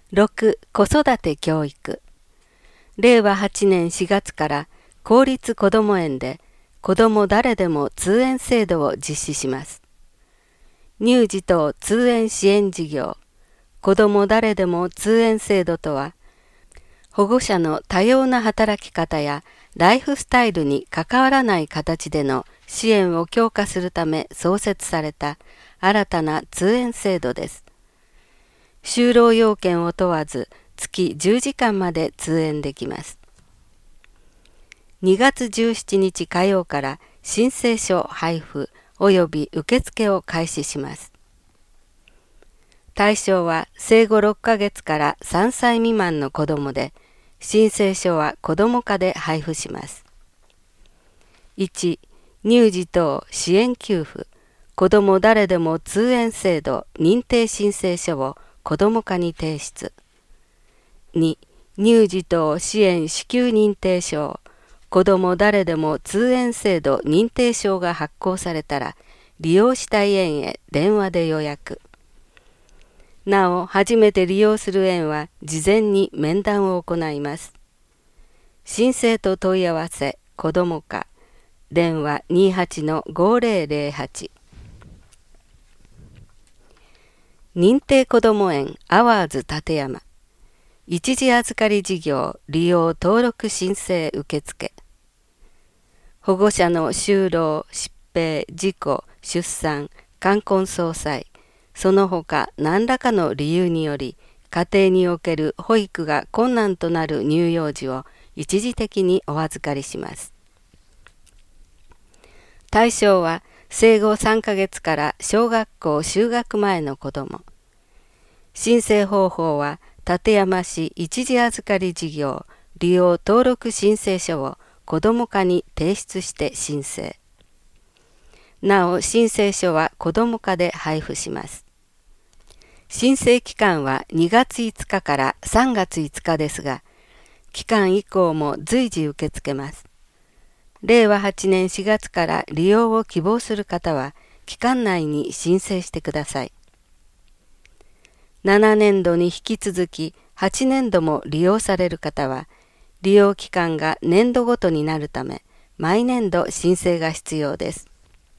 6. 子育て教育。令和8年4月から公立こども園で子ども誰でも通園制度を実施します。乳児等通園支援事業、子ども誰でも通園制度とは、保護者の多様な働き方やライフスタイルに関わらない形での支援を強化するため創設された新たな通園制度です。就労要件を問わず月10時間まで通園できます。2月17日火曜から申請書配布及び受付を開始します。対象は生後6ヶ月から3歳未満の子どもで、申請書は子ども課で配布します。1. 乳児等支援給付子ども誰でも通園制度認定申請書を子ども課に提出。2. 乳児等支援支給認定証子ども誰でも通園制度認定証が発行されたら利用したい園へ電話で予約。なお、初めて利用する園は事前に面談を行います。申請と問い合わせ子ども課電話 28-5008。認定こども園アワーズ立山一時預かり事業利用登録申請受付。保護者の就労、疾病、事故、出産、冠婚葬祭、その他何らかの理由により家庭における保育が困難となる乳幼児を一時的にお預かりします。対象は生後3ヶ月から小学校就学前の子ども。申請方法は館山市一時預かり事業利用登録申請書を子ども課に提出して申請。なお、申請書は子ども課で配布します。申請期間は2月5日から3月5日ですが、期間以降も随時受け付けます。令和8年4月から利用を希望する方は、期間内に申請してください。7年度に引き続き8年度も利用される方は、利用期間が年度ごとになるため、毎年度申請が必要です。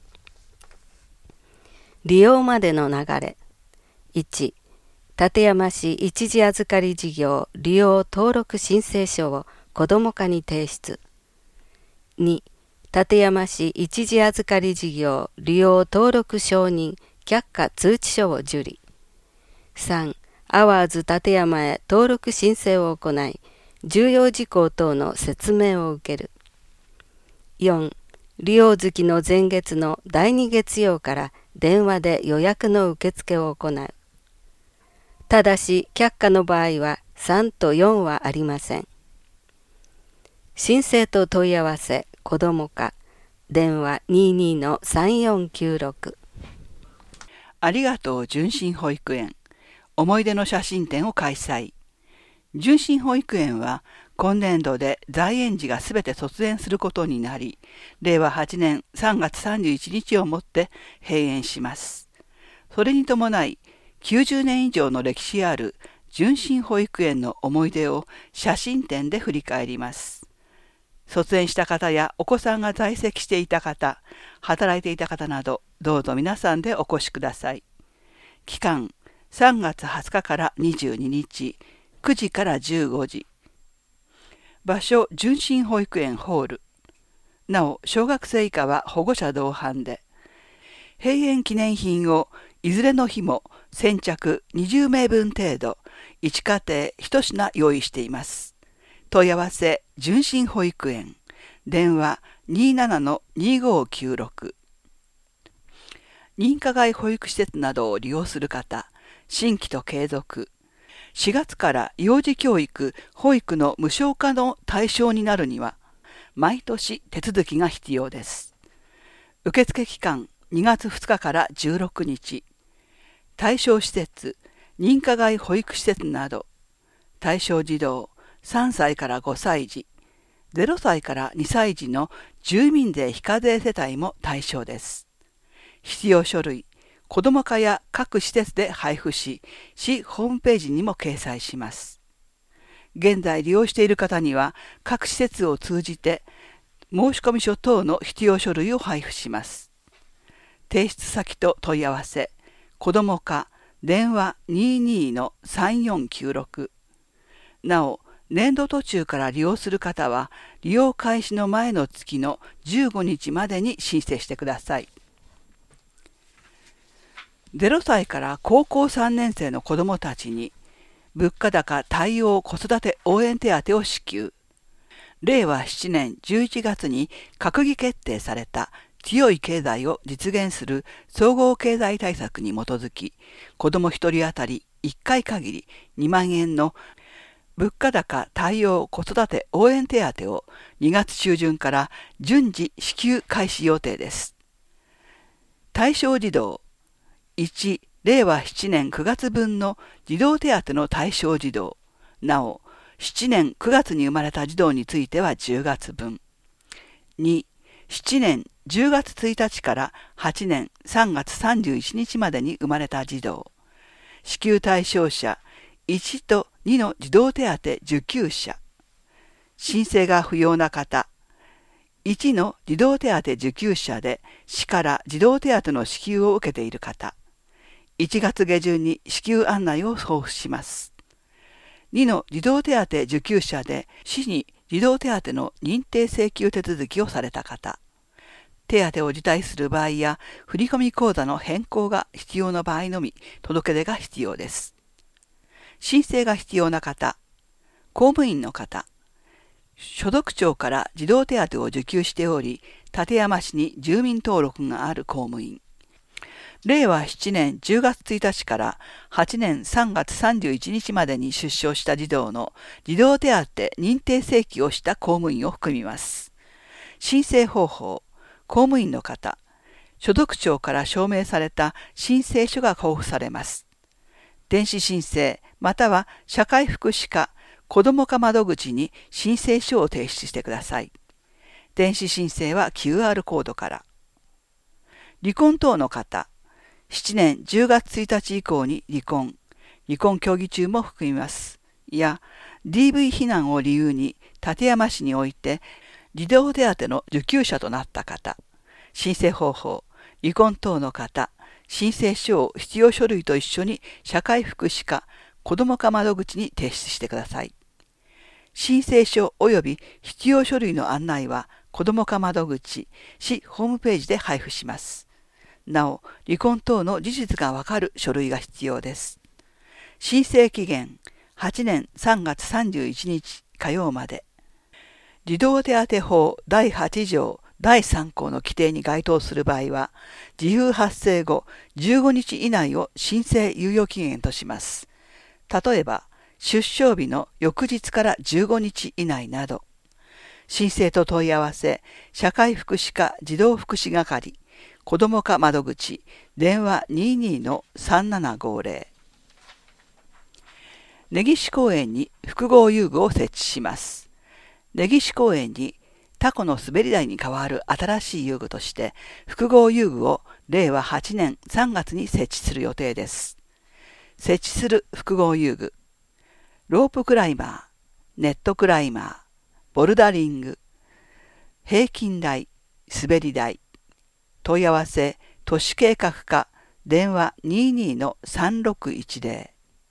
利用までの流れ。1. 館山市一時預かり事業利用登録申請書を子ども課に提出。2. 館山市一時預かり事業利用登録承認却下通知書を受理。3. アワーズ館山へ登録申請を行い、重要事項等の説明を受ける。4. 利用月の前月の第2月曜から電話で予約の受付を行う。ただし、却下の場合は3と4はありません。申請と問い合わせ子ども課電話 22-3496。 ありがとう純真保育園思い出の写真展を開催。純真保育園は今年度で在園児がすべて卒園することになり、令和8年3月31日をもって閉園します。それに伴い90年以上の歴史ある純真保育園の思い出を写真展で振り返ります。卒園した方やお子さんが在籍していた方、働いていた方など、どうぞ皆さんでお越しください。期間3月20日から22日、9時から15時。場所、純真保育園ホール。なお、小学生以下は保護者同伴で。閉園記念品をいずれの日も先着20名分程度、1家庭1品用意しています。問い合わせ、純真保育園。電話 27-2596。認可外保育施設などを利用する方、新規と継続。4月から幼児教育・保育の無償化の対象になるには、毎年手続きが必要です。受付期間2月2日から16日。対象施設、認可外保育施設など、対象児童3歳から5歳児、0歳から2歳児の住民税非課税世帯も対象です。必要書類、 子ども課や各施設で配布し、市ホームページにも掲載します。現在利用している方には、各施設を通じて申込書等の必要書類を配布します。提出先と問い合わせ、子ども課電話 22-3496。なお、年度途中から利用する方は、利用開始の前の月の15日までに申請してください。0歳から高校3年生の子どもたちに、物価高対応子育て応援手当を支給。令和7年11月に閣議決定された強い経済を実現する総合経済対策に基づき、子ども1人当たり1回限り2万円の物価高対応子育て応援手当を2月中旬から順次支給開始予定です。対象児童1、令和7年9月分の児童手当の対象児童、なお、7年9月に生まれた児童については10月分。2、7年10月1日から8年3月31日までに生まれた児童。支給対象者1と2の児童手当受給者。申請が不要な方。1の児童手当受給者で市から児童手当の支給を受けている方。1月下旬に支給案内を送付します。2の児童手当受給者で市に児童手当の認定請求手続きをされた方。手当を辞退する場合や振込口座の変更が必要な場合のみ届け出が必要です。申請が必要な方、公務員の方、所得庁から児童手当を受給しており、館山市に住民登録がある公務員。令和7年10月1日から8年3月31日までに出生した児童の児童手当認定請求をした公務員を含みます。申請方法、公務員の方、所得庁から証明された申請書が交付されます。電子申請または社会福祉課、子ども課窓口に申請書を提出してください。電子申請は QR コードから。離婚等の方、7年10月1日以降に離婚協議中も含みます。や、DV 避難を理由に館山市において児童手当の受給者となった方、申請方法、離婚等の方、申請書を必要書類と一緒に社会福祉課、子ども課窓口に提出してください。申請書及び必要書類の案内は子ども課窓口、市ホームページで配布します。なお、離婚等の事実がわかる書類が必要です。申請期限8年3月31日火曜まで。児童手当法第8条第3項の規定に該当する場合は、事由発生後15日以内を申請猶予期限とします。例えば、出生日の翌日から15日以内など。申請と問い合わせ、社会福祉課児童福祉係、子ども課窓口、電話 22-3750。根岸公園に複合遊具を設置します。根岸公園にタコの滑り台に代わる新しい遊具として複合遊具を令和8年3月に設置する予定です。設置する複合遊具、ロープクライマー、ネットクライマー、ボルダリング、平均台、滑り台。問い合わせ、都市計画課、電話 22-3610。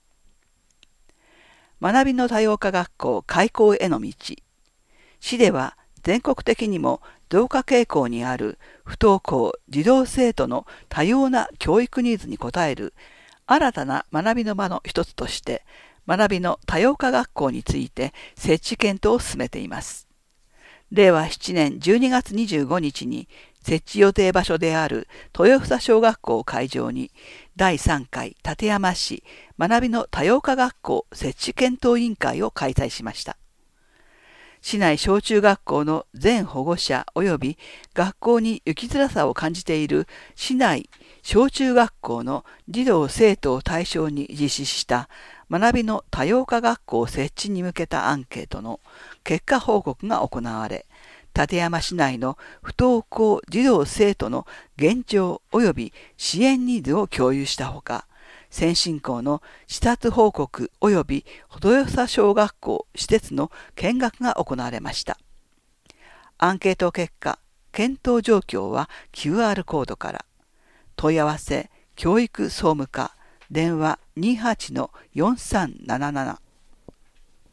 学びの多様化学校開校への道。市では全国的にも増加傾向にある不登校児童生徒の多様な教育ニーズに応える新たな学びの場の一つとして、学びの多様化学校について設置検討を進めています。令和7年12月25日に設置予定場所である豊房小学校を会場に第3回館山市学びの多様化学校設置検討委員会を開催しました。市内小中学校の全保護者及び学校に行きづらさを感じている市内小中学校の児童生徒を対象に実施した学びの多様化学校設置に向けたアンケートの結果報告が行われ、 館山市内の不登校児童生徒の現状及び支援ニーズを共有したほか、先進校の視察報告及び程よさ小学校施設の見学が行われました。アンケート結果、検討状況は QR コードから。問い合わせ、教育総務課、電話 28-4377